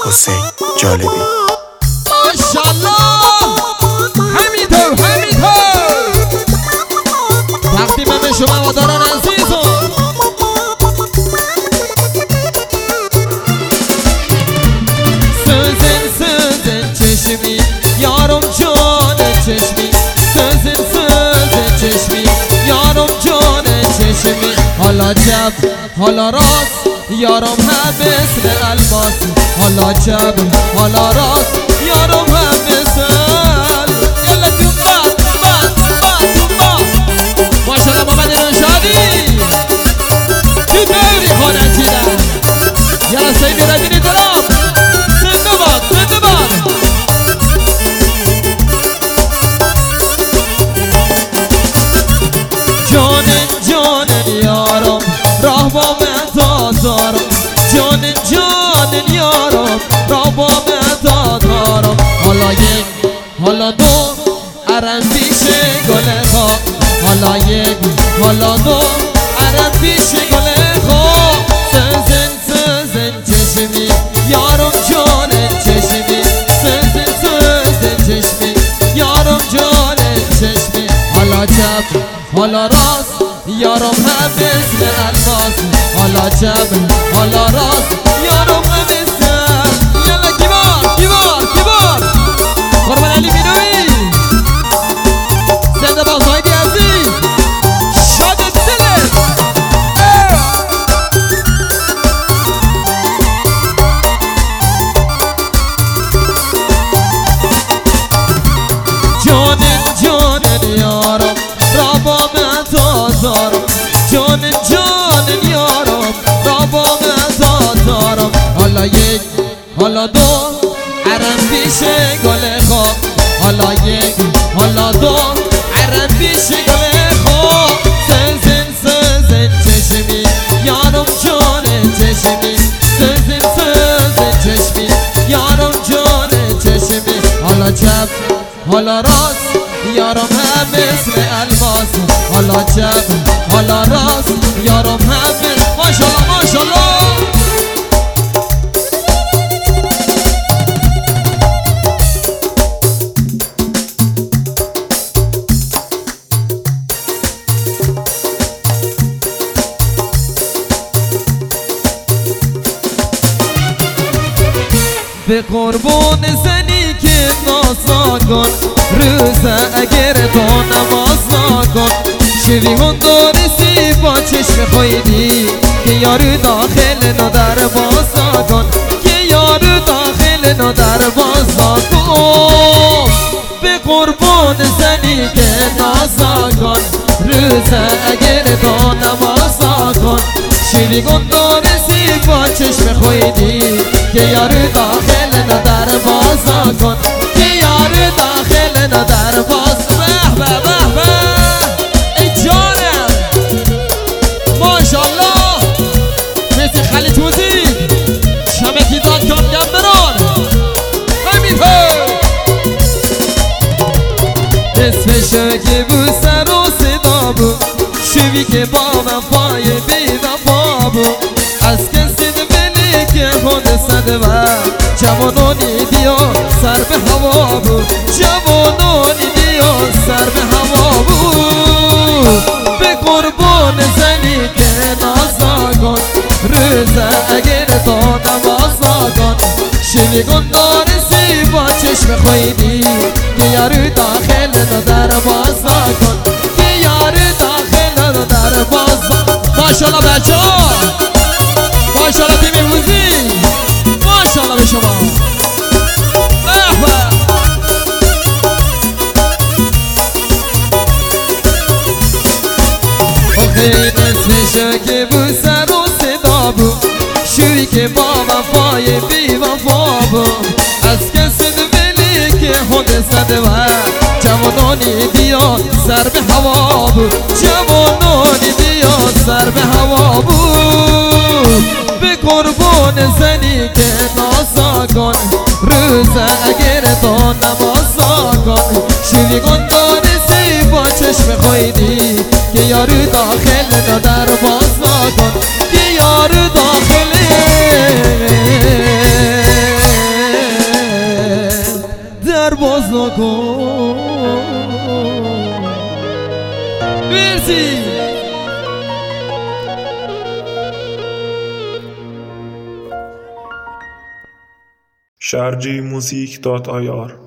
حسین جالبی. ماشالله همینطور تقدیم به شما واداران عزیزم. سوزن چشمی یارم جان چشمی، سوزن چشمی یارم جان چشمی، حالا چپ حالا راست یارم هم مثل الماس، حالا چپ حالا راست یارم هم مثل یلا دنبال ماشالله محمد ارشادی تو دوری خانه چیدن. یلا سیدی ربینی دلم زنده باد جانن یارم راه با من دارم، جانن یارم راه با من دارم، حالا یک حالا دو عرم پیش گل خواه، حالا یک حالا دو عرم پیش گل خواه، سوزن چشمی یارم جان چشمی، سوزن چشمی یارم جان چشمی، حالا چپ حالا راست یارم هم مثل الماس، حالا چپ حالا راست یارم هم مثل یلا کیبار قربان علی بینوی زنده با زایدی عزیز شاد دلت. جانن یارم را با من دارم، جانن یارم را با من دارم، حالا یک حالا دو عرم پیش گل خواه، حالا یک حالا دو عرم پیش گل خواه، سوزن چشمی یارم جان چشمی، سوزن چشمی یارم جان چشمی، حالا چپ حالا راست یارم هم مثل الماس، حالا چپ حالا راست یارم هم مثل ماشالله به قربون زنی که ناز نکن، روزه اگر تو نماز نکن، شوی هنداری سی با چشم خویدی که یارو داخل نو در باز نکن، که یارو داخل نو در باز نکن، به قربون زنی که ناز نکن، روزه اگر تو نماز نکن، شوی هنداری سی با چشم خویدی که یارو داخل نو در باز نکن، که یارو داخل نو در باز به ای جانم ماشالله مثل خلیج موزیک شبکی داد کن گمبران همینطور اسمشو که بو سر و صدا بو، شوی که با وفای بی وفا بو، از کسی دبلی که خود صده و جوانانی بیا سر به هوا بو، جوانانی بیا سر به هوا بو، به قربان زنی که ناز نکن، روزه اگر تو نماز نکن، شوی گندار سی با چشم خویدی که یارو داخل نو در باز نکن، که یارو داخل نو در باز ماشالله بچه ها ماشالله تیمی موزی ماشالله به شما آخه نصفشو که بو سر و صدا بو، شوی که با وفای بی وفا بو، از کسی دبلی که خود صده و جوانانی بیا سر به هوا بو، جوانانی بیا سر به هوا بو، به قربان زنی که ناز کن، روزه اگر تو نماز کن، شوی گندار سی با چشم خویدی که یارو داخل نو در باز نکن، که یارو داخل باز نکن. مرسی. sharjmusic.ir